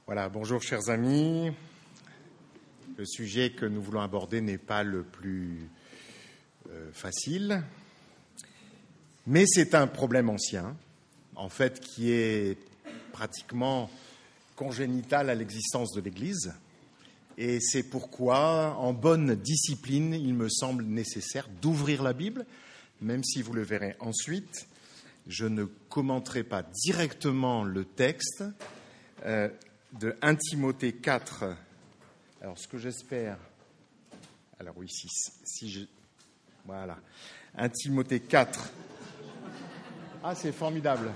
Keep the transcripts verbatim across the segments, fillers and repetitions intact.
Voilà, bonjour chers amis. Le sujet que nous voulons aborder n'est pas le plus euh, facile, mais c'est un problème ancien, en fait, qui est pratiquement congénital à l'existence de l'Église. Et c'est pourquoi, en bonne discipline, il me semble nécessaire d'ouvrir la Bible, même si vous le verrez ensuite, je ne commenterai pas directement le texte euh, de premier Timothée quatre. Alors, ce que j'espère... Alors oui, si, si je... Voilà. premier Timothée quatre. Ah, c'est formidable.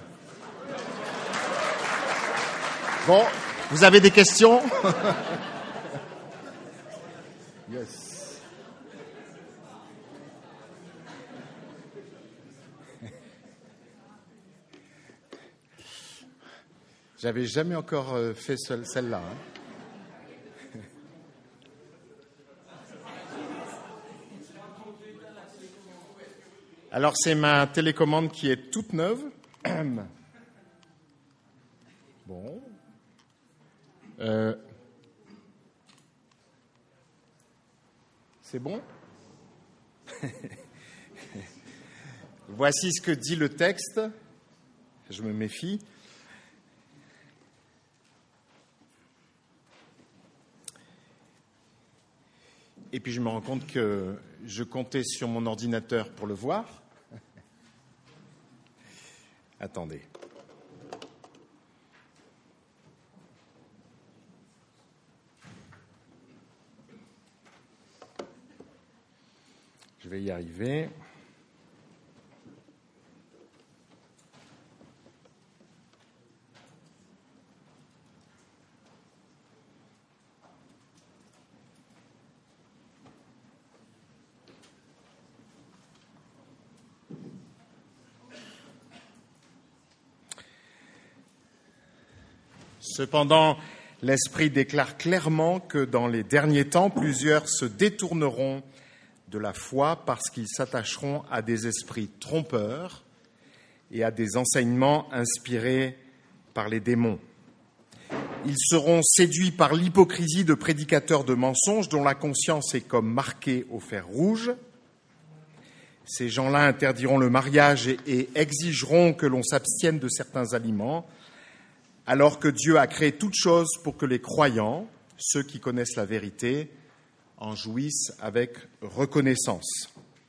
Bon, vous avez des questions? Yes. J'avais jamais encore fait celle-là. Hein. Alors, c'est ma télécommande qui est toute neuve. Bon. Euh... C'est bon? Voici ce que dit le texte. Je me méfie. Et puis je me rends compte que je comptais sur mon ordinateur pour le voir. Attendez. Je vais y arriver. Cependant, l'Esprit déclare clairement que dans les derniers temps, plusieurs se détourneront de la foi parce qu'ils s'attacheront à des esprits trompeurs et à des enseignements inspirés par les démons. Ils seront séduits par l'hypocrisie de prédicateurs de mensonges dont la conscience est comme marquée au fer rouge. Ces gens-là interdiront le mariage et, et exigeront que l'on s'abstienne de certains aliments, alors que Dieu a créé toutes choses pour que les croyants, ceux qui connaissent la vérité, en jouissent avec reconnaissance.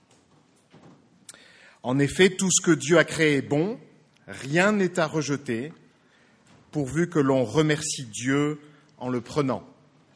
En effet, tout ce que Dieu a créé est bon, rien n'est à rejeter, pourvu que l'on remercie Dieu en le prenant.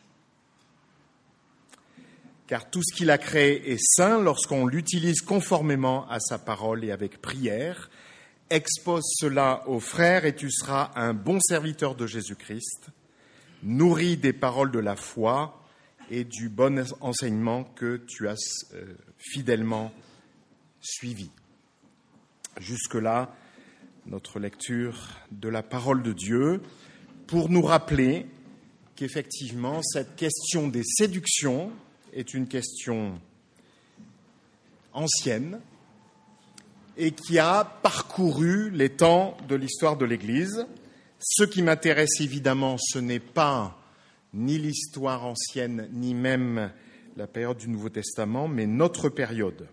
Car tout ce qu'il a créé est saint lorsqu'on l'utilise conformément à sa parole et avec prière. Expose cela aux frères et tu seras un bon serviteur de Jésus-Christ, nourri des paroles de la foi et du bon enseignement que tu as euh, fidèlement suivi. Jusque-là, notre lecture de la parole de Dieu pour nous rappeler qu'effectivement, cette question des séductions est une question ancienne, et qui a parcouru les temps de l'histoire de l'Église. Ce qui m'intéresse évidemment, ce n'est pas ni l'histoire ancienne, ni même la période du Nouveau Testament, mais notre période.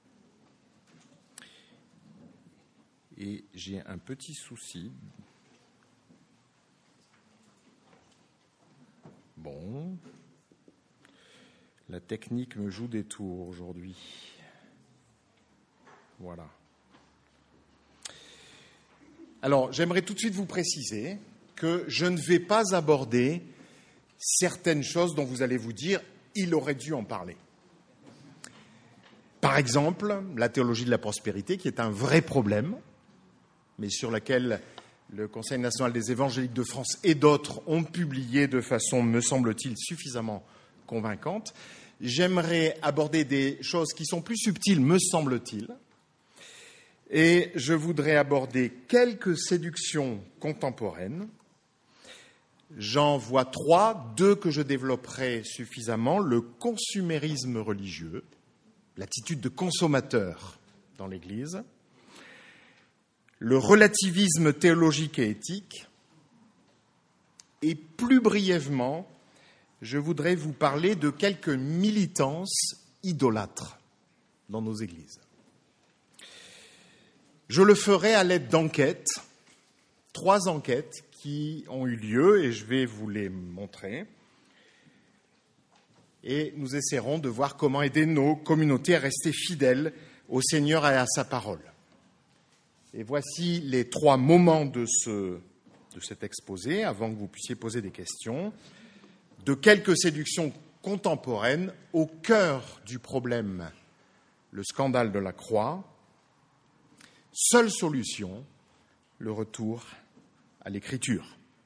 Et j'ai un petit souci. Bon, la technique me joue des tours aujourd'hui. Voilà. Alors, j'aimerais tout de suite vous préciser que je ne vais pas aborder certaines choses dont vous allez vous dire « il aurait dû en parler ». Par exemple, la théologie de la prospérité, qui est un vrai problème, mais sur laquelle le Conseil national des évangéliques de France et d'autres ont publié de façon, me semble-t-il, suffisamment convaincante. J'aimerais aborder des choses qui sont plus subtiles, me semble-t-il, et je voudrais aborder quelques séductions contemporaines. J'en vois trois, deux que je développerai suffisamment. Le consumérisme religieux, l'attitude de consommateur dans l'Église, le relativisme théologique et éthique, Et plus brièvement, je voudrais vous parler de quelques militances idolâtres dans nos églises. Je le ferai à l'aide d'enquêtes, trois enquêtes qui ont eu lieu et je vais vous les montrer. Et nous essaierons de voir comment aider nos communautés à rester fidèles au Seigneur et à sa parole. Et voici les trois moments de, ce, de cet exposé, avant que vous puissiez poser des questions, de quelques séductions contemporaines au cœur du problème, le scandale de la croix. Seule solution, le retour à l'écriture.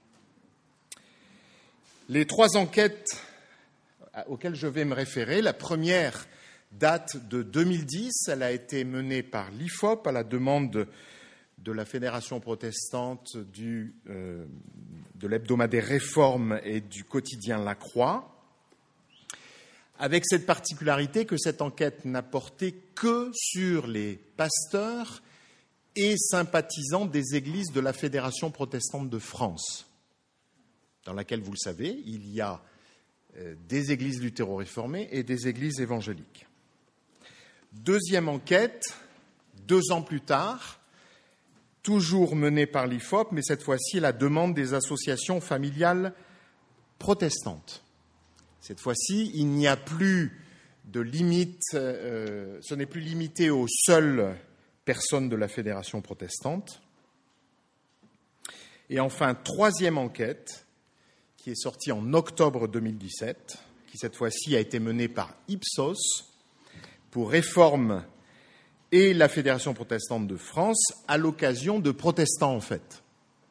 Les trois enquêtes auxquelles je vais me référer, la première date de deux mille dix, elle a été menée par l'I F O P à la demande de, de la Fédération protestante du, euh, de l'hebdomadaire Réforme et du quotidien La Croix, avec cette particularité que cette enquête n'a porté que sur les pasteurs et sympathisants des églises de la Fédération protestante de France, dans laquelle, vous le savez, il y a des églises luthéro-réformées et des églises évangéliques. Deuxième enquête, deux ans plus tard, toujours menée par l'I F O P, mais cette fois-ci à la demande des associations familiales protestantes. Cette fois-ci, il n'y a plus de limite, euh, ce n'est plus limité aux seules personnes de la Fédération protestante. Et enfin, troisième enquête, qui est sortie en octobre deux mille dix-sept, qui cette fois-ci a été menée par Ipsos pour Réforme et la Fédération protestante de France, à l'occasion de protestants en fait.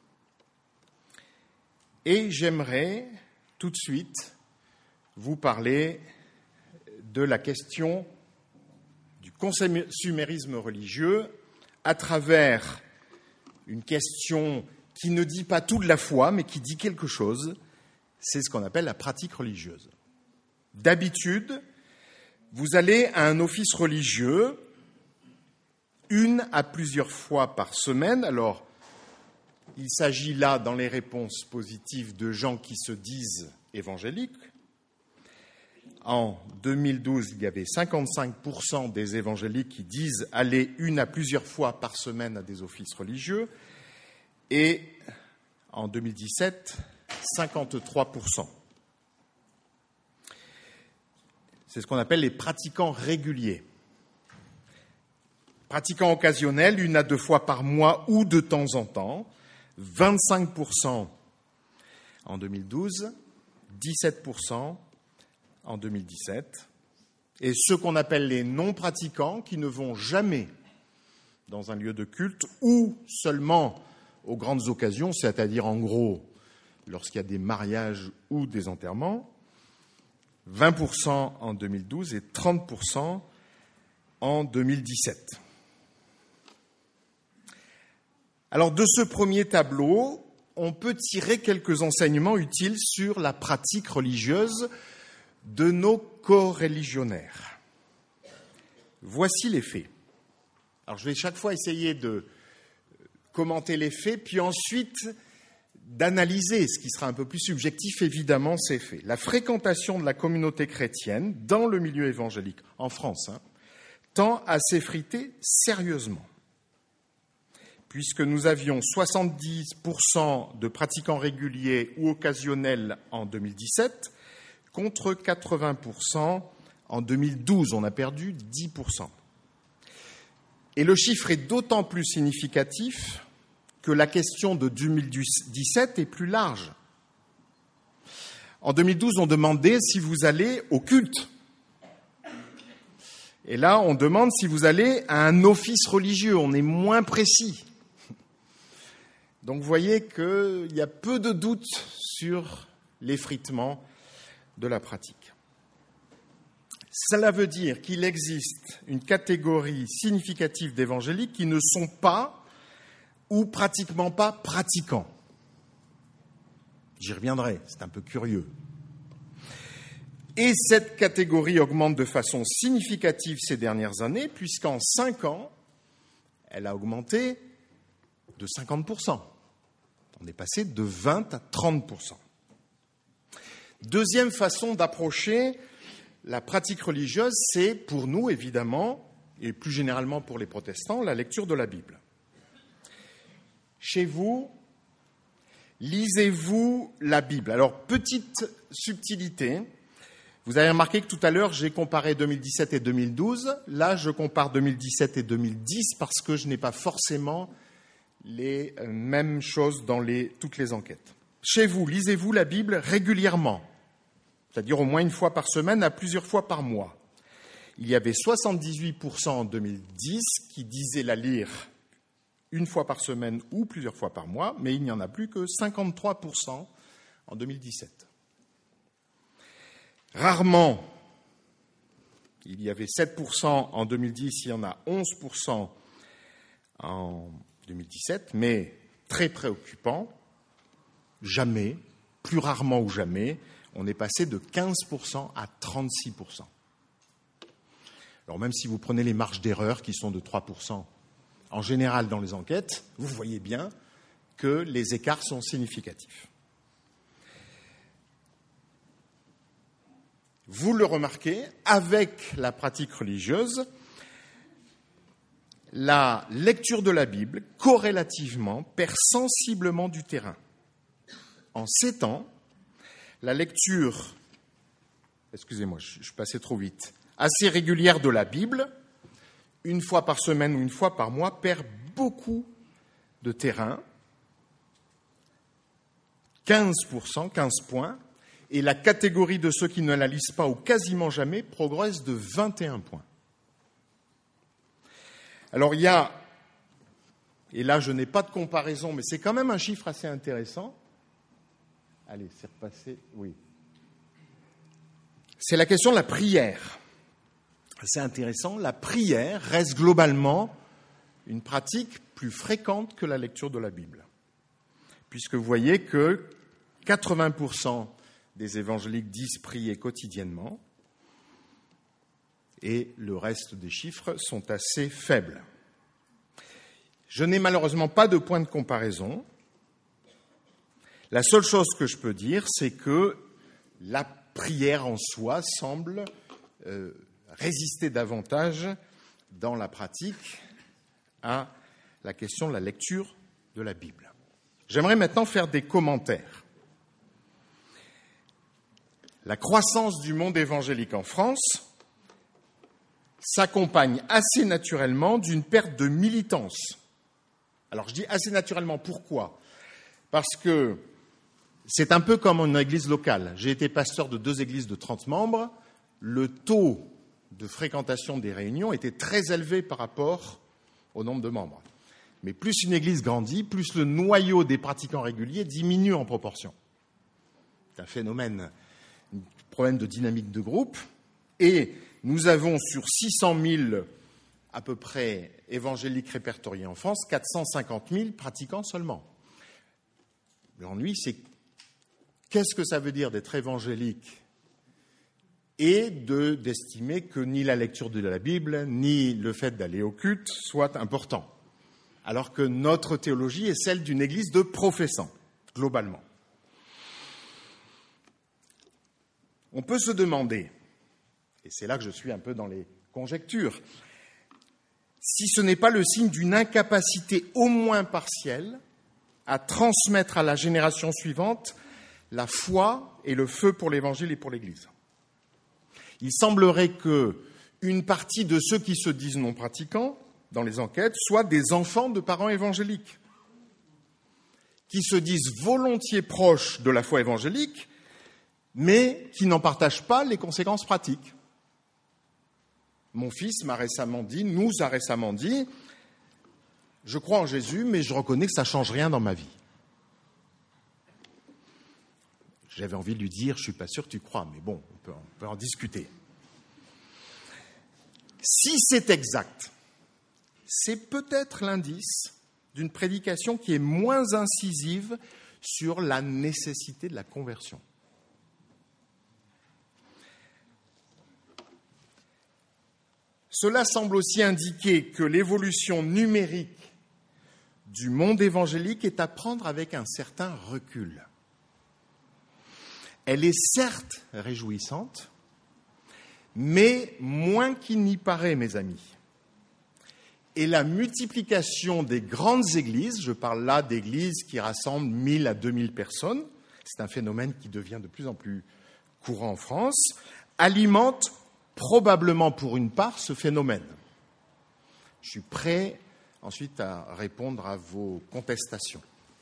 Et j'aimerais tout de suite vous parler de la question du consumérisme religieux à travers une question qui ne dit pas tout de la foi, mais qui dit quelque chose. C'est ce qu'on appelle la pratique religieuse. D'habitude, vous allez à un office religieux une à plusieurs fois par semaine. Alors, il s'agit là, dans les réponses positives, de gens qui se disent évangéliques. En deux mille douze, il y avait cinquante-cinq pour cent des évangéliques qui disent aller une à plusieurs fois par semaine à des offices religieux. Et en deux mille dix-sept, cinquante-trois pour cent. C'est ce qu'on appelle les pratiquants réguliers. Pratiquants occasionnels, une à deux fois par mois ou de temps en temps, vingt-cinq pour cent en deux mille douze, dix-sept pour cent en deux mille dix-sept. Et ceux qu'on appelle les non-pratiquants, qui ne vont jamais dans un lieu de culte ou seulement aux grandes occasions, c'est-à-dire en gros lorsqu'il y a des mariages ou des enterrements, vingt pour cent en deux mille douze et trente pour cent en deux mille dix-sept. Alors, de ce premier tableau, on peut tirer quelques enseignements utiles sur la pratique religieuse de nos coreligionnaires. Voici les faits. Alors, je vais chaque fois essayer de commenter les faits, puis ensuite d'analyser, ce qui sera un peu plus subjectif, évidemment, ces faits. La fréquentation de la communauté chrétienne dans le milieu évangélique, en France, hein, tend à s'effriter sérieusement, puisque nous avions soixante-dix pour cent de pratiquants réguliers ou occasionnels en deux mille dix-sept, contre quatre-vingts pour cent en deux mille douze. On a perdu dix pour cent. Et le chiffre est d'autant plus significatif que la question de deux mille dix-sept est plus large. En deux mille douze, on demandait si vous allez au culte. Et là, on demande si vous allez à un office religieux. On est moins précis. Donc, vous voyez qu'il y a peu de doute sur l'effritement de la pratique. Cela veut dire qu'il existe une catégorie significative d'évangéliques qui ne sont pas ou pratiquement pas pratiquants. J'y reviendrai, c'est un peu curieux. Et cette catégorie augmente de façon significative ces dernières années, puisqu'en cinq ans, elle a augmenté de cinquante pour cent. On est passé de vingt à trente pour cent. Deuxième façon d'approcher la pratique religieuse, c'est pour nous, évidemment, et plus généralement pour les protestants, la lecture de la Bible. Chez vous, lisez-vous la Bible? Alors, petite subtilité, vous avez remarqué que tout à l'heure, j'ai comparé deux mille dix-sept et deux mille douze. Là, je compare deux mille dix-sept et deux mille dix parce que je n'ai pas forcément les mêmes choses dans les, toutes les enquêtes. Chez vous, lisez-vous la Bible régulièrement, c'est-à-dire au moins une fois par semaine à plusieurs fois par mois. Il y avait soixante-dix-huit pour cent en deux mille dix qui disaient la lire une fois par semaine ou plusieurs fois par mois, mais il n'y en a plus que cinquante-trois pour cent en deux mille dix-sept. Rarement, il y avait sept pour cent en deux mille dix, il y en a onze pour cent en deux mille dix-sept, mais très préoccupant, jamais, plus rarement ou jamais, on est passé de quinze pour cent à trente-six pour cent. Alors même si vous prenez les marges d'erreur qui sont de trois pour cent en général dans les enquêtes, vous voyez bien que les écarts sont significatifs. Vous le remarquez, avec la pratique religieuse, la lecture de la Bible, corrélativement, perd sensiblement du terrain. En sept ans, la lecture, excusez-moi, je, je passais trop vite, assez régulière de la Bible, une fois par semaine ou une fois par mois, perd beaucoup de terrain, quinze pour cent, quinze points, et la catégorie de ceux qui ne la lisent pas ou quasiment jamais progresse de vingt et un points. Alors il y a, et là je n'ai pas de comparaison, mais c'est quand même un chiffre assez intéressant. Allez, c'est repassé, oui. C'est la question de la prière. C'est intéressant, la prière reste globalement une pratique plus fréquente que la lecture de la Bible. Puisque vous voyez que quatre-vingts pour cent des évangéliques disent prier quotidiennement et le reste des chiffres sont assez faibles. Je n'ai malheureusement pas de point de comparaison. La seule chose que je peux dire, c'est que la prière en soi semble euh, résister davantage dans la pratique à la question de la lecture de la Bible. J'aimerais maintenant faire des commentaires. La croissance du monde évangélique en France s'accompagne assez naturellement d'une perte de militance. Alors je dis assez naturellement, pourquoi ? Parce que c'est un peu comme une église locale. J'ai été pasteur de deux églises de trente membres. Le taux de fréquentation des réunions était très élevé par rapport au nombre de membres. Mais plus une église grandit, plus le noyau des pratiquants réguliers diminue en proportion. C'est un phénomène, un problème de dynamique de groupe. Et nous avons sur six cent mille à peu près évangéliques répertoriés en France, quatre cent cinquante mille pratiquants seulement. L'ennui, c'est qu'est-ce que ça veut dire d'être évangélique et de, d'estimer que ni la lecture de la Bible, ni le fait d'aller au culte soient importants, alors que notre théologie est celle d'une église de professants, globalement. On peut se demander, et c'est là que je suis un peu dans les conjectures, si ce n'est pas le signe d'une incapacité au moins partielle à transmettre à la génération suivante la foi et le feu pour l'Évangile et pour l'Église. Il semblerait qu'une partie de ceux qui se disent non pratiquants dans les enquêtes soient des enfants de parents évangéliques, qui se disent volontiers proches de la foi évangélique, mais qui n'en partagent pas les conséquences pratiques. Mon fils m'a récemment dit, nous a récemment dit, je crois en Jésus, mais je reconnais que ça ne change rien dans ma vie. J'avais envie de lui dire, je ne suis pas sûr que tu crois, mais bon, on peut, on peut en discuter. Si c'est exact, c'est peut-être l'indice d'une prédication qui est moins incisive sur la nécessité de la conversion. Cela semble aussi indiquer que l'évolution numérique du monde évangélique est à prendre avec un certain recul. Elle est certes réjouissante, mais moins qu'il n'y paraît, mes amis. Et la multiplication des grandes églises, je parle là d'églises qui rassemblent mille à deux mille personnes, c'est un phénomène qui devient de plus en plus courant en France, alimente probablement pour une part ce phénomène. Je suis prêt ensuite à répondre à vos contestations.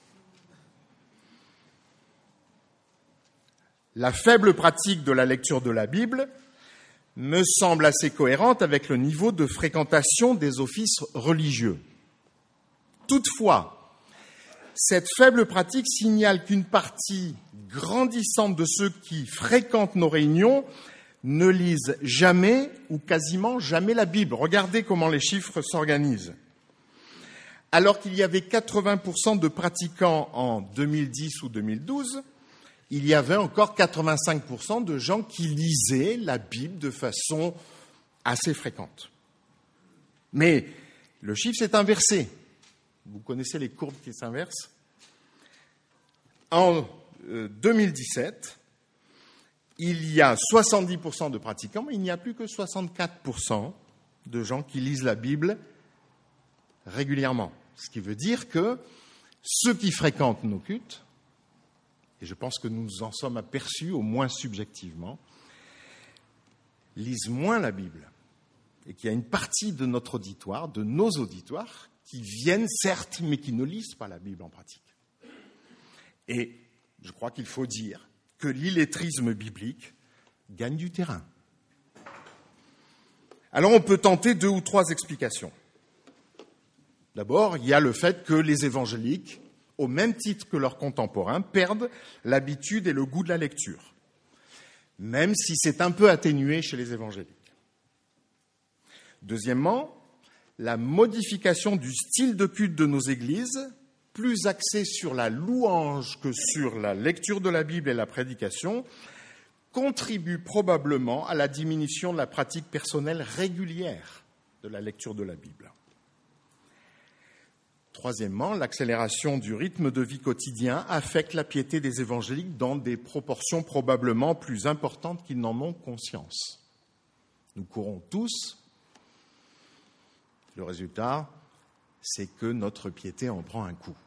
La faible pratique de la lecture de la Bible me semble assez cohérente avec le niveau de fréquentation des offices religieux. Toutefois, cette faible pratique signale qu'une partie grandissante de ceux qui fréquentent nos réunions ne lisent jamais ou quasiment jamais la Bible. Regardez comment les chiffres s'organisent. Alors qu'il y avait quatre-vingts pour cent de pratiquants en deux mille dix ou deux mille douze, il y avait encore quatre-vingt-cinq pour cent de gens qui lisaient la Bible de façon assez fréquente. Mais le chiffre s'est inversé. Vous connaissez les courbes qui s'inversent ? En deux mille dix-sept, il y a soixante-dix pour cent de pratiquants, mais il n'y a plus que soixante-quatre pour cent de gens qui lisent la Bible régulièrement. Ce qui veut dire que ceux qui fréquentent nos cultes, et je pense que nous nous en sommes aperçus, au moins subjectivement, lisent moins la Bible. Et qu'il y a une partie de notre auditoire, de nos auditoires, qui viennent certes, mais qui ne lisent pas la Bible en pratique. Et je crois qu'il faut dire que l'illettrisme biblique gagne du terrain. Alors on peut tenter deux ou trois explications. D'abord, il y a le fait que les évangéliques, au même titre que leurs contemporains, perdent l'habitude et le goût de la lecture, même si c'est un peu atténué chez les évangéliques. Deuxièmement, la modification du style de culte de nos églises, plus axée sur la louange que sur la lecture de la Bible et la prédication, contribue probablement à la diminution de la pratique personnelle régulière de la lecture de la Bible. Troisièmement, l'accélération du rythme de vie quotidien affecte la piété des évangéliques dans des proportions probablement plus importantes qu'ils n'en ont conscience. Nous courons tous. Le résultat, c'est que notre piété en prend un coup.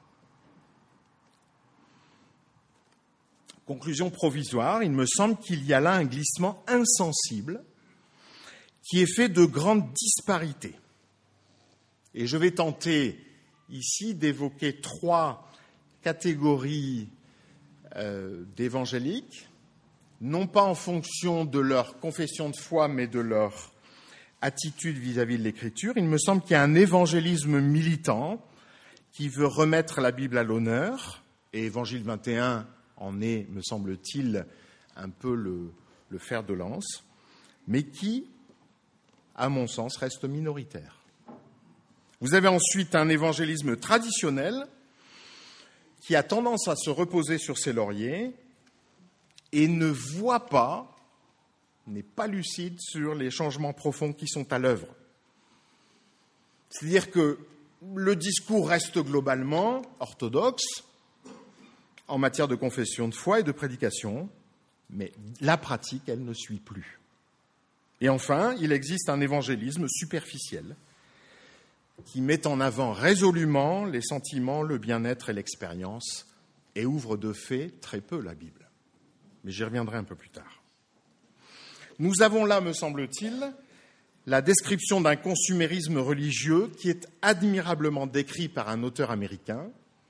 Conclusion provisoire, il me semble qu'il y a là un glissement insensible qui est fait de grandes disparités. Et je vais tenter ici d'évoquer trois catégories euh, d'évangéliques, non pas en fonction de leur confession de foi, mais de leur attitude vis-à-vis de l'Écriture. Il me semble qu'il y a un évangélisme militant qui veut remettre la Bible à l'honneur, et Évangile vingt et un en est, me semble-t-il, un peu le, le fer de lance, mais qui, à mon sens, reste minoritaire. Vous avez ensuite un évangélisme traditionnel qui a tendance à se reposer sur ses lauriers et ne voit pas, n'est pas lucide sur les changements profonds qui sont à l'œuvre. C'est-à-dire que le discours reste globalement orthodoxe en matière de confession de foi et de prédication, mais la pratique, elle ne suit plus. Et enfin, il existe un évangélisme superficiel qui met en avant résolument les sentiments, le bien-être et l'expérience, et ouvre de fait très peu la Bible. Mais j'y reviendrai un peu plus tard. Nous avons là, me semble-t-il, la description d'un consumérisme religieux qui est admirablement décrit par un auteur américain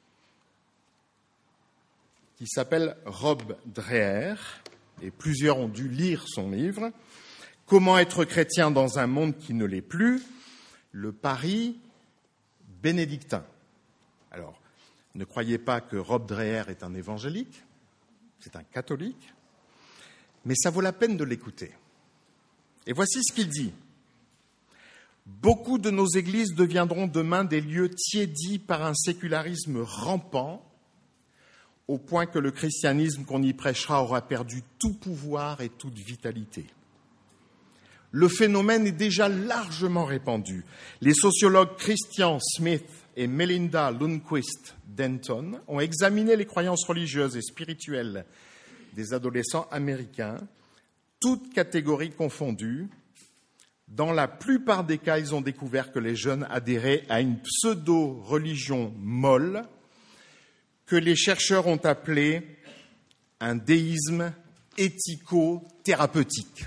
qui s'appelle Rob Dreher, et plusieurs ont dû lire son livre, « Comment être chrétien dans un monde qui ne l'est plus ?» Le pari bénédictin. Alors, ne croyez pas que Rob Dreher est un évangélique, c'est un catholique, mais ça vaut la peine de l'écouter. Et voici ce qu'il dit. « Beaucoup de nos églises deviendront demain des lieux tiédis par un sécularisme rampant, au point que le christianisme qu'on y prêchera aura perdu tout pouvoir et toute vitalité. Le phénomène est déjà largement répandu. Les sociologues Christian Smith et Melinda Lundquist Denton ont examiné les croyances religieuses et spirituelles des adolescents américains, toutes catégories confondues. Dans la plupart des cas, ils ont découvert que les jeunes adhéraient à une pseudo-religion molle que les chercheurs ont appelée un déisme éthico-thérapeutique.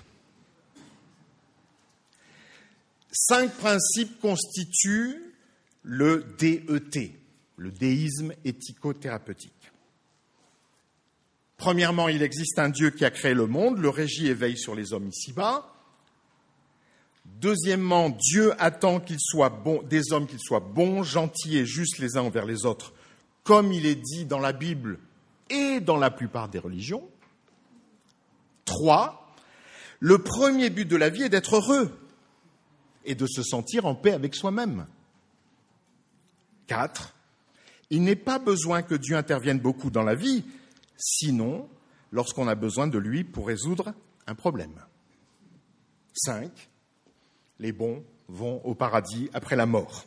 Cinq principes constituent le D E T, le déisme éthico-thérapeutique. Premièrement, il existe un Dieu qui a créé le monde, le régit et veille sur les hommes ici-bas. Deuxièmement, Dieu attend qu'il soit bon, des hommes qu'ils soient bons, gentils et justes les uns envers les autres, comme il est dit dans la Bible et dans la plupart des religions. Trois, le premier but de la vie est d'être heureux et de se sentir en paix avec soi-même. Quatre, il n'est pas besoin que Dieu intervienne beaucoup dans la vie, sinon lorsqu'on a besoin de lui pour résoudre un problème. Cinq, les bons vont au paradis après la mort.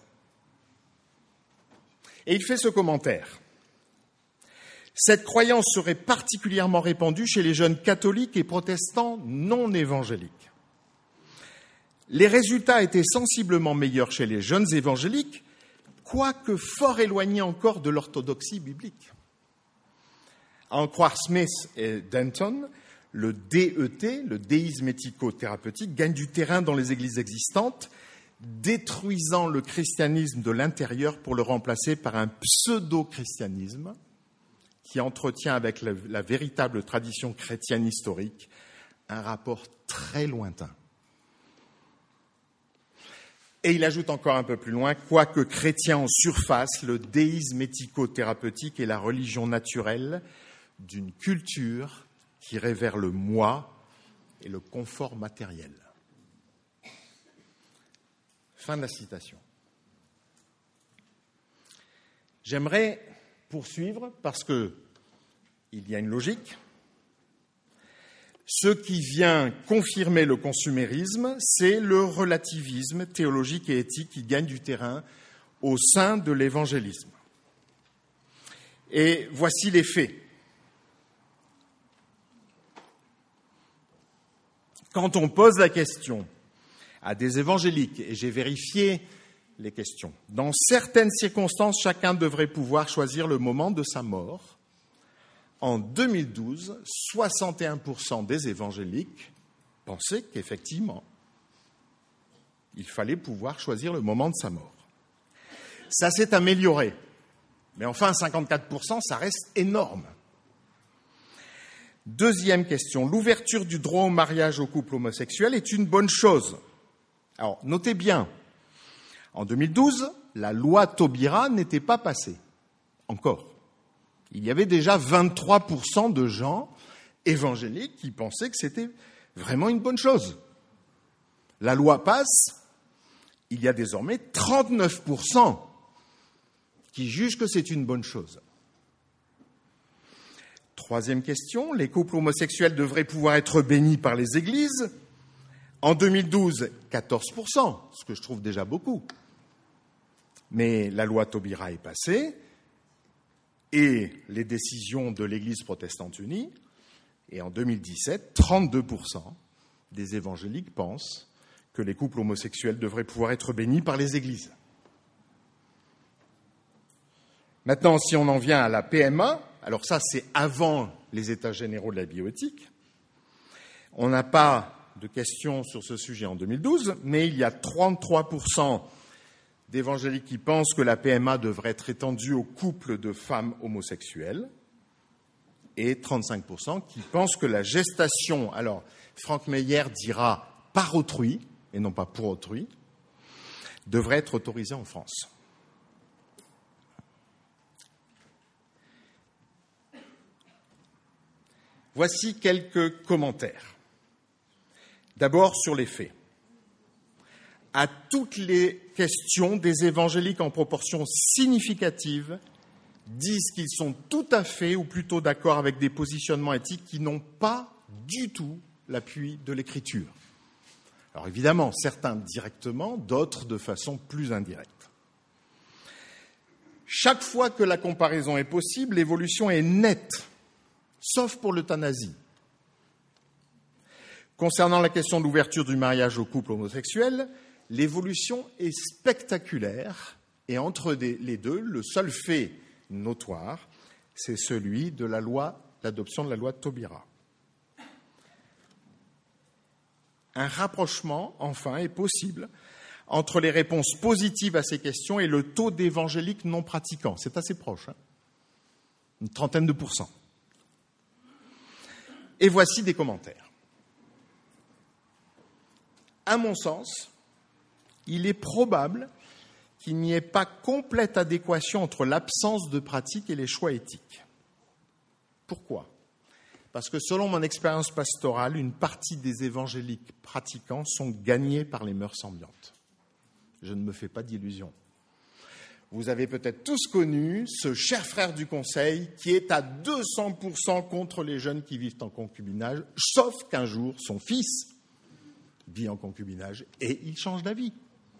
Et il fait ce commentaire. Cette croyance serait particulièrement répandue chez les jeunes catholiques et protestants non évangéliques. Les résultats étaient sensiblement meilleurs chez les jeunes évangéliques, quoique fort éloignés encore de l'orthodoxie biblique. À en croire Smith et Denton, le D E T, le déisme éthico-thérapeutique, gagne du terrain dans les églises existantes, détruisant le christianisme de l'intérieur pour le remplacer par un pseudo-christianisme qui entretient avec la, la véritable tradition chrétienne historique un rapport très lointain. Et il ajoute encore un peu plus loin, quoique chrétien en surface, le déisme éthico-thérapeutique est la religion naturelle d'une culture qui révère le moi et le confort matériel. Fin de la citation. J'aimerais poursuivre parce qu'il y a une logique. Ce qui vient confirmer le consumérisme, c'est le relativisme théologique et éthique qui gagne du terrain au sein de l'évangélisme. Et voici les faits. Quand on pose la question à des évangéliques, et j'ai vérifié les questions, dans certaines circonstances, chacun devrait pouvoir choisir le moment de sa mort. En deux mille douze, soixante et un pour cent des évangéliques pensaient qu'effectivement, il fallait pouvoir choisir le moment de sa mort. Ça s'est amélioré, mais enfin, cinquante-quatre pour cent, ça reste énorme. Deuxième question, l'ouverture du droit au mariage aux couples homosexuels est une bonne chose. Alors, notez bien, en deux mille douze, la loi Taubira n'était pas passée, encore. Il y avait déjà vingt-trois pour cent de gens évangéliques qui pensaient que c'était vraiment une bonne chose. La loi passe, il y a désormais trente-neuf pour cent qui jugent que c'est une bonne chose. Troisième question, les couples homosexuels devraient pouvoir être bénis par les églises. En deux mille douze, quatorze pour cent, ce que je trouve déjà beaucoup. Mais la loi Taubira est passée et les décisions de l'Église protestante unie, et en deux mille dix-sept, trente-deux pour cent des évangéliques pensent que les couples homosexuels devraient pouvoir être bénis par les églises. Maintenant, si on en vient à la P M A, alors ça c'est avant les états généraux de la bioéthique, on n'a pas de questions sur ce sujet en deux mille douze, mais il y a trente-trois pour cent d'évangéliques qui pensent que la P M A devrait être étendue aux couples de femmes homosexuelles et trente-cinq pour cent qui pensent que la gestation, alors Franck Meyer dira par autrui et non pas pour autrui, devrait être autorisée en France. Voici quelques commentaires. D'abord sur les faits. À toutes les questions, des évangéliques en proportion significative disent qu'ils sont tout à fait ou plutôt d'accord avec des positionnements éthiques qui n'ont pas du tout l'appui de l'Écriture. Alors évidemment, certains directement, d'autres de façon plus indirecte. Chaque fois que la comparaison est possible, l'évolution est nette sauf pour l'euthanasie. Concernant la question de l'ouverture du mariage aux couples homosexuels, l'évolution est spectaculaire et entre les deux, le seul fait notoire, c'est celui de la loi, l'adoption de la loi de Taubira. Un rapprochement, enfin, est possible entre les réponses positives à ces questions et le taux d'évangéliques non pratiquants. C'est assez proche, hein, une trentaine de pourcents. Et voici des commentaires. À mon sens, il est probable qu'il n'y ait pas complète adéquation entre l'absence de pratique et les choix éthiques. Pourquoi ? Parce que selon mon expérience pastorale, une partie des évangéliques pratiquants sont gagnés par les mœurs ambiantes. Je ne me fais pas d'illusions. Vous avez peut-être tous connu ce cher frère du conseil qui est à deux cents pour cent contre les jeunes qui vivent en concubinage, sauf qu'un jour, son fils vit en concubinage et il change d'avis.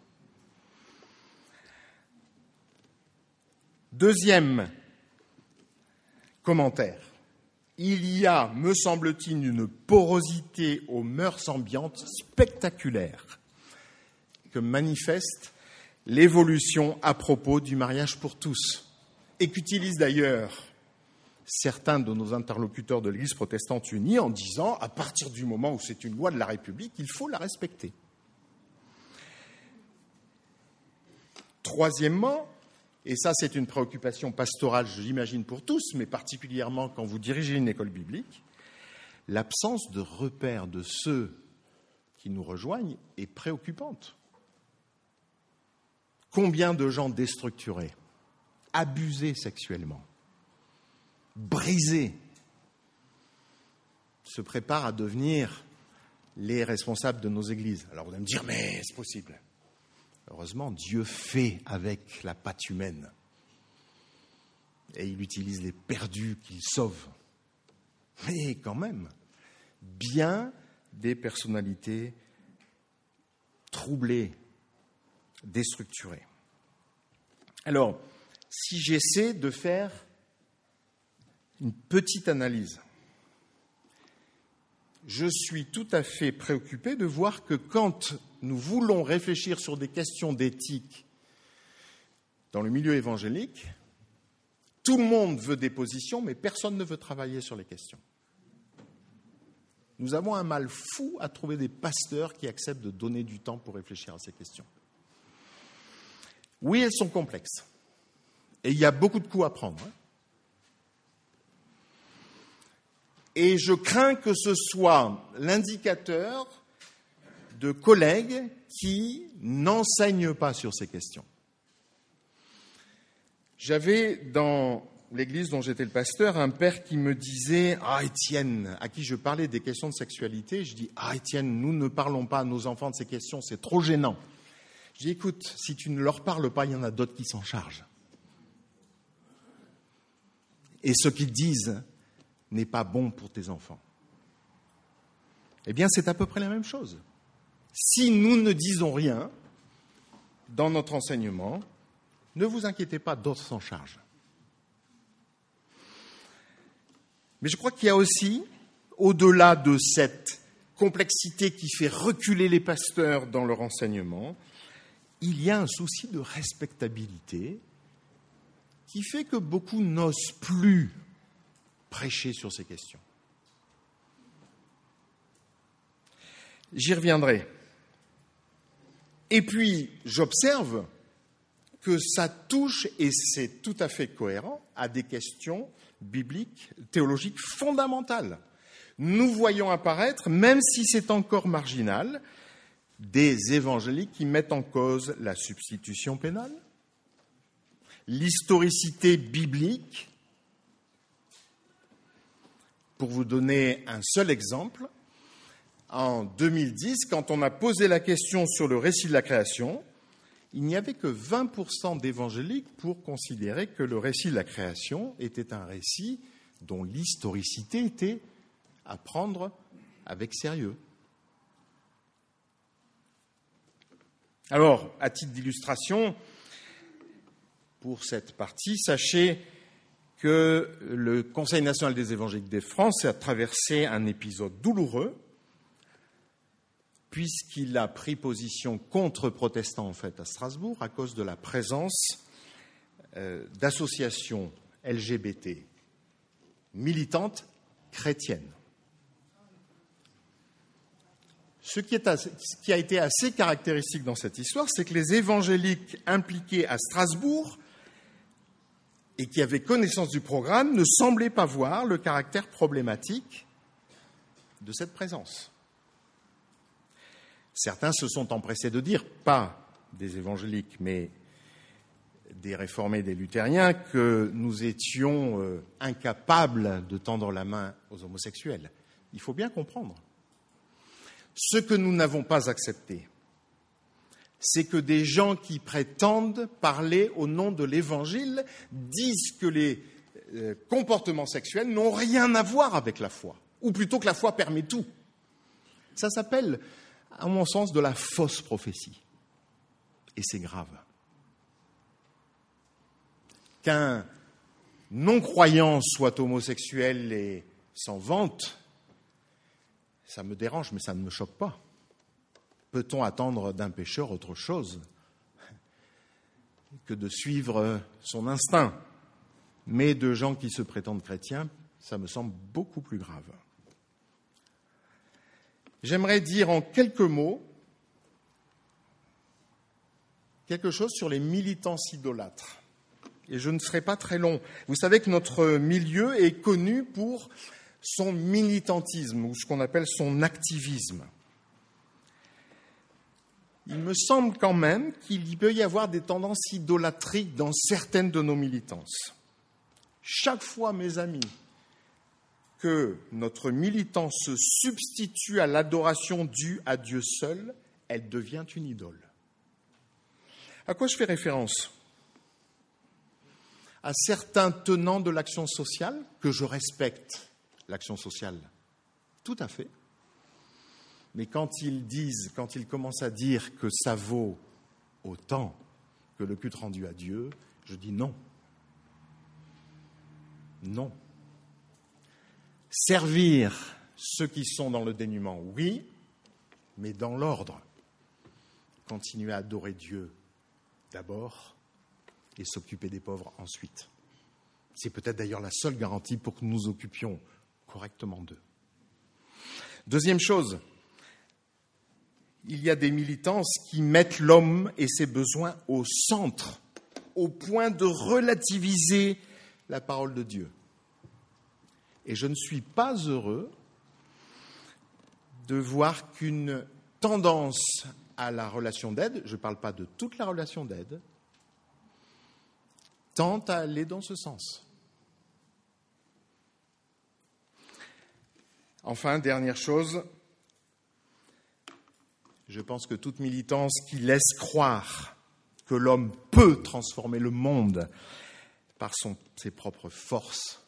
Deuxième commentaire. Il y a, me semble-t-il, une porosité aux mœurs ambiantes spectaculaire que manifeste l'évolution à propos du mariage pour tous et qu'utilisent d'ailleurs certains de nos interlocuteurs de l'Église protestante unie en disant à partir du moment où c'est une loi de la République, il faut la respecter. Troisièmement, et ça c'est une préoccupation pastorale, j'imagine pour tous, mais particulièrement quand vous dirigez une école biblique, l'absence de repères de ceux qui nous rejoignent est préoccupante. Combien de gens déstructurés, abusés sexuellement, brisés, se préparent à devenir les responsables de nos églises. Alors vous allez me dire, mais c'est possible. Heureusement, Dieu fait avec la patte humaine. Et il utilise les perdus qu'il sauve. Mais quand même, bien des personnalités troublées, déstructurées. Alors, si j'essaie de faire une petite analyse, je suis tout à fait préoccupé de voir que quand nous voulons réfléchir sur des questions d'éthique dans le milieu évangélique, tout le monde veut des positions, mais personne ne veut travailler sur les questions. Nous avons un mal fou à trouver des pasteurs qui acceptent de donner du temps pour réfléchir à ces questions. Oui, elles sont complexes. Et il y a beaucoup de coups à prendre. Et je crains que ce soit l'indicateur de collègues qui n'enseignent pas sur ces questions. J'avais dans l'église dont j'étais le pasteur un père qui me disait « Ah Étienne », à qui je parlais des questions de sexualité, je dis « Ah Étienne, nous ne parlons pas à nos enfants de ces questions, c'est trop gênant ». Je dis « Écoute, si tu ne leur parles pas, il y en a d'autres qui s'en chargent. » Et ce qu'ils disent n'est pas bon pour tes enfants. Eh bien, c'est à peu près la même chose. Si nous ne disons rien dans notre enseignement, ne vous inquiétez pas, d'autres s'en chargent. Mais je crois qu'il y a aussi, au-delà de cette complexité qui fait reculer les pasteurs dans leur enseignement, il y a un souci de respectabilité qui fait que beaucoup n'osent plus prêcher sur ces questions. J'y reviendrai. Et puis, j'observe que ça touche, et c'est tout à fait cohérent, à des questions bibliques, théologiques fondamentales. Nous voyons apparaître, même si c'est encore marginal, des évangéliques qui mettent en cause la substitution pénale, l'historicité biblique. Pour vous donner un seul exemple, en deux mille dix, quand on a posé la question sur le récit de la création, il n'y avait que vingt pour cent d'évangéliques pour considérer que le récit de la création était un récit dont l'historicité était à prendre avec sérieux. Alors, à titre d'illustration, pour cette partie, sachez que le Conseil national des évangéliques de France a traversé un épisode douloureux, puisqu'il a pris position contre protestants en fait à Strasbourg à cause de la présence euh, d'associations L G B T militantes chrétiennes. Ce qui, est assez, ce qui a été assez caractéristique dans cette histoire, c'est que les évangéliques impliqués à Strasbourg et qui avaient connaissance du programme ne semblaient pas voir le caractère problématique de cette présence. Certains se sont empressés de dire, pas des évangéliques, mais des réformés, des luthériens, que nous étions euh, incapables de tendre la main aux homosexuels. Il faut bien comprendre. Ce que nous n'avons pas accepté, c'est que des gens qui prétendent parler au nom de l'Évangile disent que les euh, comportements sexuels n'ont rien à voir avec la foi, ou plutôt que la foi permet tout. Ça s'appelle, à mon sens, de la fausse prophétie. Et c'est grave. Qu'un non-croyant soit homosexuel et s'en vante, ça me dérange, mais ça ne me choque pas. Peut-on attendre d'un pécheur autre chose que de suivre son instinct ? Mais de gens qui se prétendent chrétiens, ça me semble beaucoup plus grave. J'aimerais dire en quelques mots quelque chose sur les militants idolâtres. Et je ne serai pas très long. Vous savez que notre milieu est connu pour son militantisme, ou ce qu'on appelle son activisme. Il me semble quand même qu'il peut y avoir des tendances idolâtriques dans certaines de nos militances. Chaque fois, mes amis, que notre militance se substitue à l'adoration due à Dieu seul, elle devient une idole. À quoi je fais référence ? À certains tenants de l'action sociale, que je respecte, l'action sociale, tout à fait. Mais quand ils disent, quand ils commencent à dire que ça vaut autant que le culte rendu à Dieu, je dis non. Non. Servir ceux qui sont dans le dénuement, oui, mais dans l'ordre. Continuer à adorer Dieu d'abord et s'occuper des pauvres ensuite. C'est peut-être d'ailleurs la seule garantie pour que nous nous occupions correctement d'eux. Deuxième chose, il y a des militances qui mettent l'homme et ses besoins au centre, au point de relativiser la parole de Dieu. Et je ne suis pas heureux de voir qu'une tendance à la relation d'aide, je ne parle pas de toute la relation d'aide, tend à aller dans ce sens. Enfin, dernière chose, je pense que toute militance qui laisse croire que l'homme peut transformer le monde par son, ses propres forces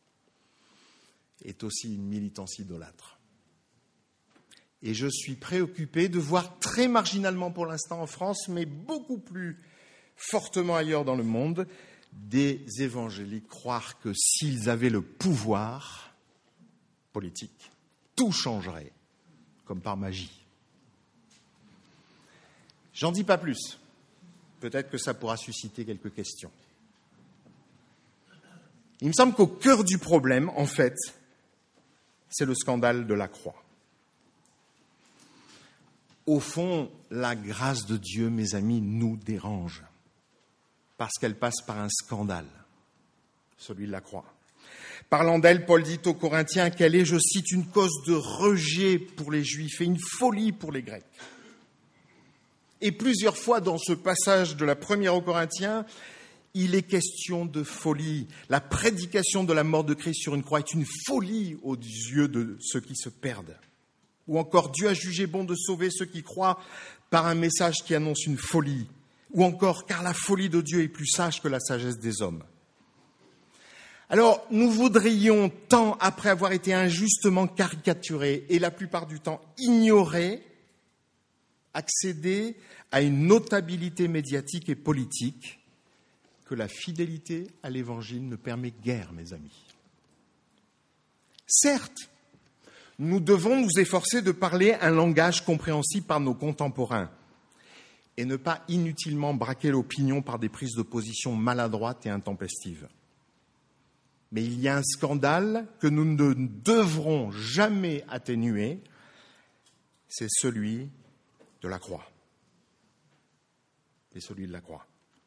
est aussi une militance idolâtre. Et je suis préoccupé de voir très marginalement pour l'instant en France, mais beaucoup plus fortement ailleurs dans le monde, des évangéliques croire que s'ils avaient le pouvoir politique, tout changerait, comme par magie. J'en dis pas plus. Peut-être que ça pourra susciter quelques questions. Il me semble qu'au cœur du problème, en fait, c'est le scandale de la croix. Au fond, la grâce de Dieu, mes amis, nous dérange, parce qu'elle passe par un scandale, celui de la croix. Parlant d'elle, Paul dit aux Corinthiens qu'elle est, je cite, une cause de rejet pour les Juifs et une folie pour les Grecs. Et plusieurs fois dans ce passage de la première aux Corinthiens, il est question de folie. La prédication de la mort de Christ sur une croix est une folie aux yeux de ceux qui se perdent. Ou encore, Dieu a jugé bon de sauver ceux qui croient par un message qui annonce une folie. Ou encore, car la folie de Dieu est plus sage que la sagesse des hommes. Alors, nous voudrions, tant après avoir été injustement caricaturés et la plupart du temps ignorés, accéder à une notabilité médiatique et politique que la fidélité à l'Évangile ne permet guère, mes amis. Certes, nous devons nous efforcer de parler un langage compréhensible par nos contemporains et ne pas inutilement braquer l'opinion par des prises de position maladroites et intempestives. Mais il y a un scandale que nous ne devrons jamais atténuer, c'est celui de la croix. C'est celui de la croix.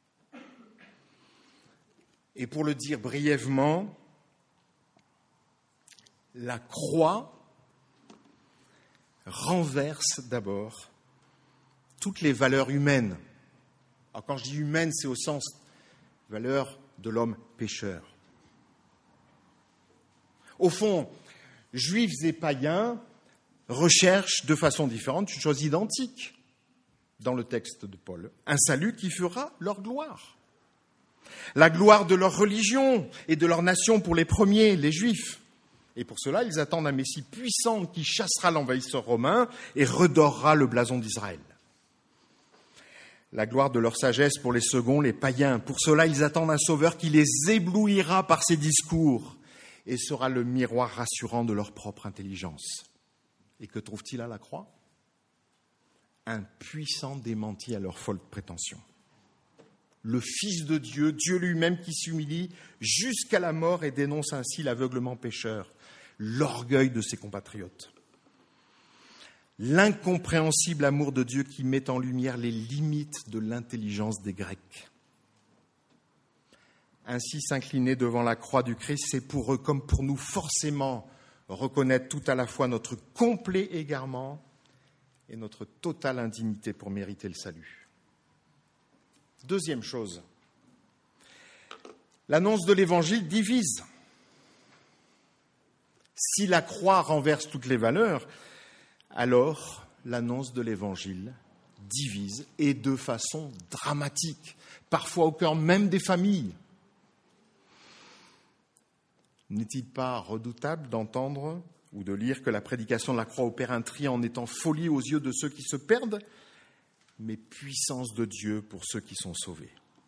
Et pour le dire brièvement, la croix renverse d'abord toutes les valeurs humaines. Alors quand je dis humaines, c'est au sens valeur de l'homme pécheur. Au fond, juifs et païens recherchent de façon différente une chose identique dans le texte de Paul, un salut qui fera leur gloire. La gloire de leur religion et de leur nation pour les premiers, les Juifs. Et pour cela, ils attendent un Messie puissant qui chassera l'envahisseur romain et redorera le blason d'Israël. La gloire de leur sagesse pour les seconds, les païens. Pour cela, ils attendent un sauveur qui les éblouira par ses discours et sera le miroir rassurant de leur propre intelligence. Et que trouve-t-il à la croix ? Un puissant démenti à leurs folles prétentions. Le Fils de Dieu, Dieu lui-même qui s'humilie jusqu'à la mort et dénonce ainsi l'aveuglement pécheur, l'orgueil de ses compatriotes. L'incompréhensible amour de Dieu qui met en lumière les limites de l'intelligence des Grecs. Ainsi, s'incliner devant la croix du Christ, c'est pour eux comme pour nous forcément reconnaître tout à la fois notre complet égarement et notre totale indignité pour mériter le salut. Deuxième chose, l'annonce de l'Évangile divise. Si la croix renverse toutes les valeurs, alors l'annonce de l'Évangile divise et de façon dramatique, parfois au cœur même des familles. N'est-il pas redoutable d'entendre ou de lire que la prédication de la croix opère un tri en étant folie aux yeux de ceux qui se perdent, mais puissance de Dieu pour ceux qui sont sauvés.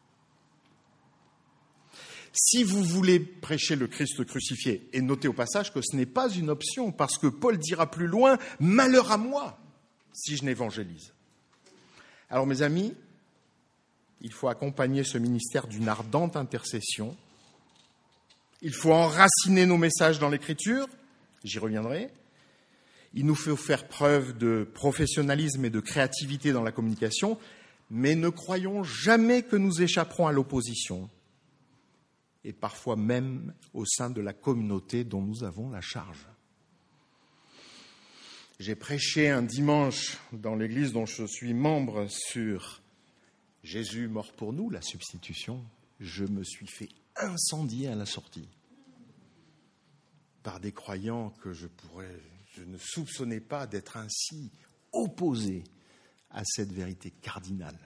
Si vous voulez prêcher le Christ crucifié, et notez au passage que ce n'est pas une option, parce que Paul dira plus loin, « Malheur à moi si je n'évangélise ». Alors mes amis, il faut accompagner ce ministère d'une ardente intercession. Il faut enraciner nos messages dans l'Écriture, j'y reviendrai. Il nous faut faire preuve de professionnalisme et de créativité dans la communication, mais ne croyons jamais que nous échapperons à l'opposition, et parfois même au sein de la communauté dont nous avons la charge. J'ai prêché un dimanche dans l'église dont je suis membre sur Jésus mort pour nous, la substitution. Je me suis fait incendier à la sortie par des croyants que je pourrais, je ne soupçonnais pas d'être ainsi opposés à cette vérité cardinale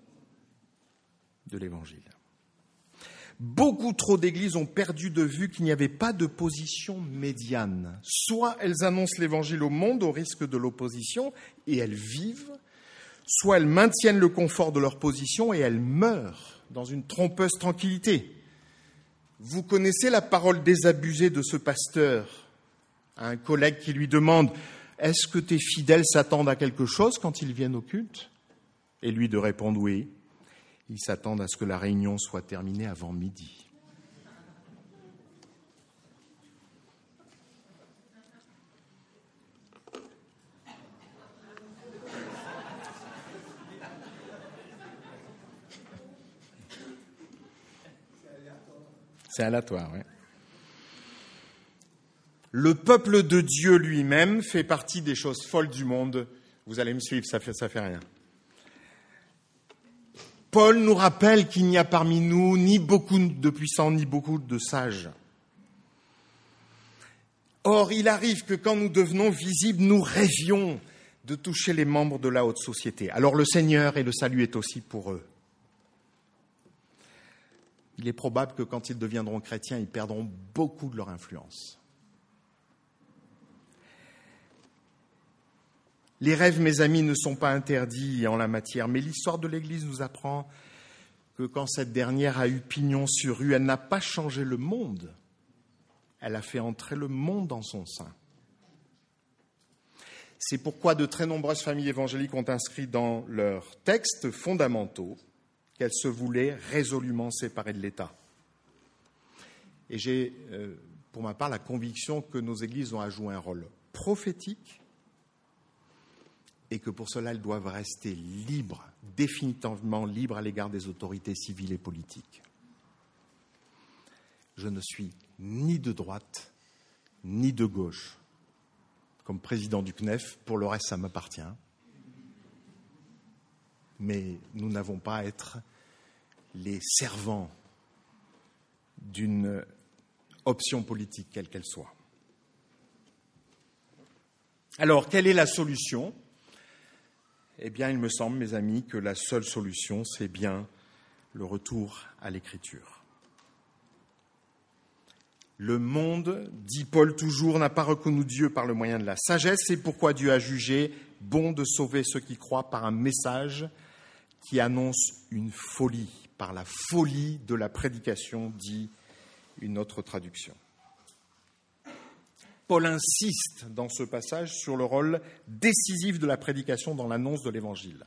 de l'Évangile. Beaucoup trop d'églises ont perdu de vue qu'il n'y avait pas de position médiane. Soit elles annoncent l'Évangile au monde au risque de l'opposition et elles vivent, soit elles maintiennent le confort de leur position et elles meurent dans une trompeuse tranquillité. Vous connaissez la parole désabusée de ce pasteur à un collègue qui lui demande « Est-ce que tes fidèles s'attendent à quelque chose quand ils viennent au culte ?» Et lui de répondre « Oui, ils s'attendent à ce que la réunion soit terminée avant midi. » C'est aléatoire, oui. Le peuple de Dieu lui-même fait partie des choses folles du monde. Vous allez me suivre, ça fait, ça fait rien. Paul nous rappelle qu'il n'y a parmi nous ni beaucoup de puissants, ni beaucoup de sages. Or, il arrive que quand nous devenons visibles, nous rêvions de toucher les membres de la haute société. Alors le Seigneur et le salut est aussi pour eux. Il est probable que quand ils deviendront chrétiens, ils perdront beaucoup de leur influence. Les rêves, mes amis, ne sont pas interdits en la matière, mais l'histoire de l'Église nous apprend que quand cette dernière a eu pignon sur rue, elle n'a pas changé le monde, elle a fait entrer le monde dans son sein. C'est pourquoi de très nombreuses familles évangéliques ont inscrit dans leurs textes fondamentaux qu'elles se voulaient résolument séparées de l'État. Et j'ai, euh, pour ma part, la conviction que nos églises ont à jouer un rôle prophétique et que pour cela, elles doivent rester libres, définitivement libres à l'égard des autorités civiles et politiques. Je ne suis ni de droite, ni de gauche. Comme président du C N E F, pour le reste, ça m'appartient. Mais nous n'avons pas à être les servants d'une option politique, quelle qu'elle soit. Alors, quelle est la solution ? Eh bien, il me semble, mes amis, que la seule solution, c'est bien le retour à l'Écriture. Le monde, dit Paul toujours, n'a pas reconnu Dieu par le moyen de la sagesse. C'est pourquoi Dieu a jugé bon de sauver ceux qui croient par un message qui annonce une folie, par la folie de la prédication, dit une autre traduction. Paul insiste dans ce passage sur le rôle décisif de la prédication dans l'annonce de l'Évangile.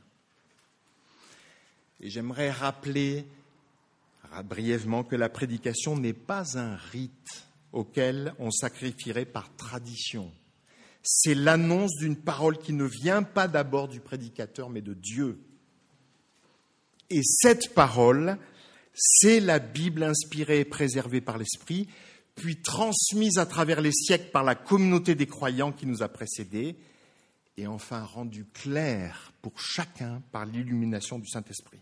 Et j'aimerais rappeler brièvement que la prédication n'est pas un rite auquel on sacrifierait par tradition. C'est l'annonce d'une parole qui ne vient pas d'abord du prédicateur, mais de Dieu. Et cette parole, c'est la Bible inspirée et préservée par l'Esprit, puis transmise à travers les siècles par la communauté des croyants qui nous a précédés, et enfin rendue claire pour chacun par l'illumination du Saint-Esprit.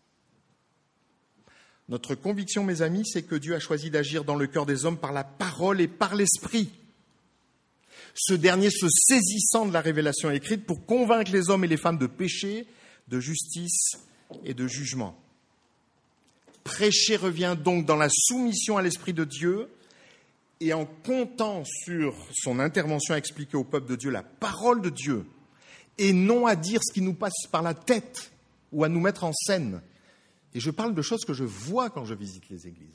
Notre conviction, mes amis, c'est que Dieu a choisi d'agir dans le cœur des hommes par la parole et par l'Esprit. Ce dernier se saisissant de la révélation écrite pour convaincre les hommes et les femmes de péché, de justice et de jugement. Prêcher revient donc dans la soumission à l'Esprit de Dieu et en comptant sur son intervention à expliquer au peuple de Dieu la parole de Dieu et non à dire ce qui nous passe par la tête ou à nous mettre en scène. Et je parle de choses que je vois quand je visite les églises.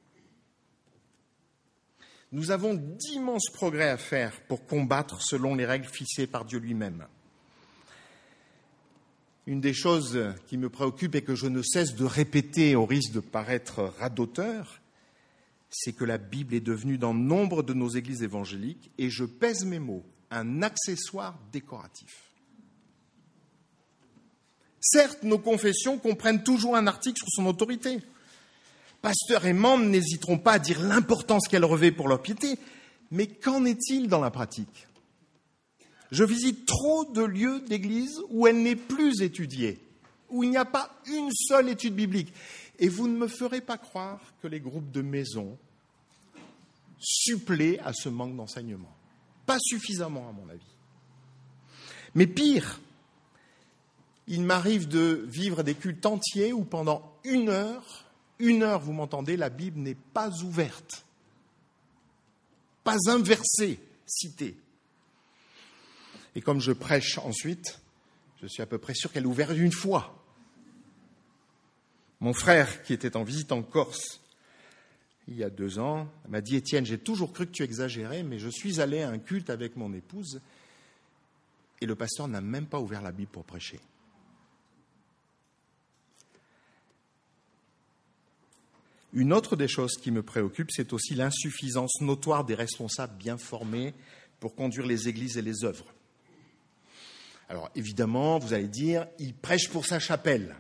Nous avons d'immenses progrès à faire pour combattre selon les règles fixées par Dieu lui-même. Une des choses qui me préoccupe et que je ne cesse de répéter au risque de paraître radoteur, c'est que la Bible est devenue dans nombre de nos églises évangéliques, et je pèse mes mots, un accessoire décoratif. Certes, nos confessions comprennent toujours un article sur son autorité. Pasteurs et membres n'hésiteront pas à dire l'importance qu'elle revêt pour leur piété, mais qu'en est-il dans la pratique ? Je visite trop de lieux d'église où elle n'est plus étudiée, où il n'y a pas une seule étude biblique. Et vous ne me ferez pas croire que les groupes de maison suppléent à ce manque d'enseignement. Pas suffisamment, à mon avis. Mais pire, il m'arrive de vivre des cultes entiers où pendant une heure, une heure, vous m'entendez, la Bible n'est pas ouverte. Pas un verset cité. Et comme je prêche ensuite, je suis à peu près sûr qu'elle est ouverte une fois. Mon frère, qui était en visite en Corse il y a deux ans, m'a dit « Étienne, j'ai toujours cru que tu exagérais, mais je suis allé à un culte avec mon épouse et le pasteur n'a même pas ouvert la Bible pour prêcher. » Une autre des choses qui me préoccupe, c'est aussi l'insuffisance notoire des responsables bien formés pour conduire les églises et les œuvres. Alors évidemment, vous allez dire, il prêche pour sa chapelle.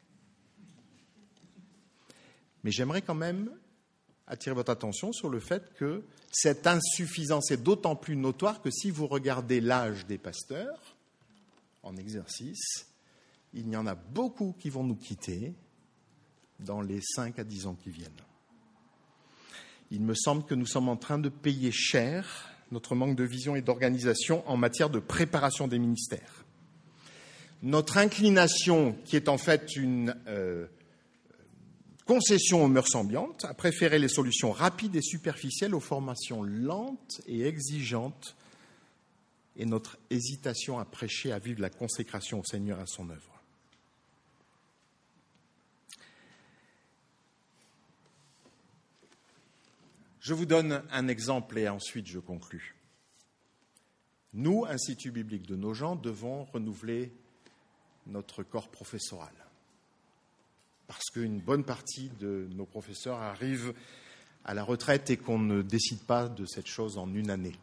Mais j'aimerais quand même attirer votre attention sur le fait que cette insuffisance est d'autant plus notoire que si vous regardez l'âge des pasteurs en exercice, il y en a beaucoup qui vont nous quitter dans les cinq à dix ans qui viennent. Il me semble que nous sommes en train de payer cher notre manque de vision et d'organisation en matière de préparation des ministères. Notre inclination, qui est en fait une euh, concession aux mœurs ambiantes, a préféré les solutions rapides et superficielles aux formations lentes et exigeantes, et notre hésitation à prêcher, à vivre la consécration au Seigneur et à son œuvre. Je vous donne un exemple et ensuite je conclus. Nous, Institut biblique de Nogent, devons renouveler notre corps professoral. Parce qu'une bonne partie de nos professeurs arrivent à la retraite et qu'on ne décide pas de cette chose en une année.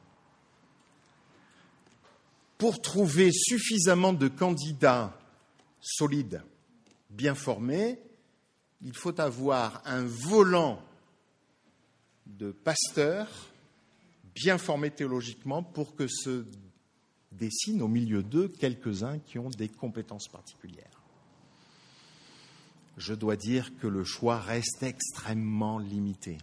Pour trouver suffisamment de candidats solides, bien formés, il faut avoir un volant de pasteurs bien formés théologiquement pour que se dessinent au milieu d'eux quelques-uns qui ont des compétences particulières. Je dois dire que le choix reste extrêmement limité.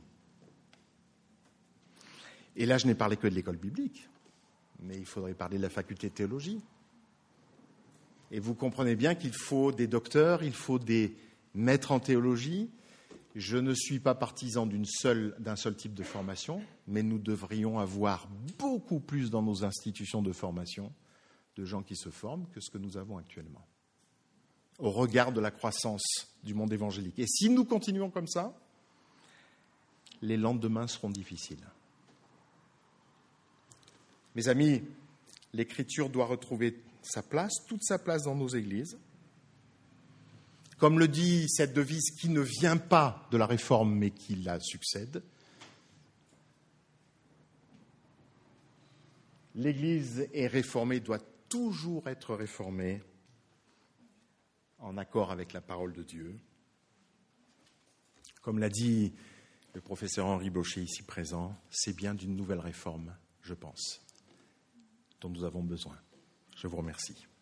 Et là, je n'ai parlé que de l'école biblique, mais il faudrait parler de la faculté de théologie. Et vous comprenez bien qu'il faut des docteurs, il faut des maîtres en théologie. Je ne suis pas partisan d'une seule, d'un seul type de formation, mais nous devrions avoir beaucoup plus dans nos institutions de formation de gens qui se forment que ce que nous avons actuellement, au regard de la croissance du monde évangélique. Et si nous continuons comme ça, les lendemains seront difficiles. Mes amis, l'Écriture doit retrouver sa place, toute sa place dans nos églises. Comme le dit cette devise qui ne vient pas de la Réforme mais qui la succède, l'Église est réformée, doit toujours être réformée en accord avec la parole de Dieu. Comme l'a dit le professeur Henri Blocher ici présent, c'est bien d'une nouvelle réforme, je pense, dont nous avons besoin. Je vous remercie.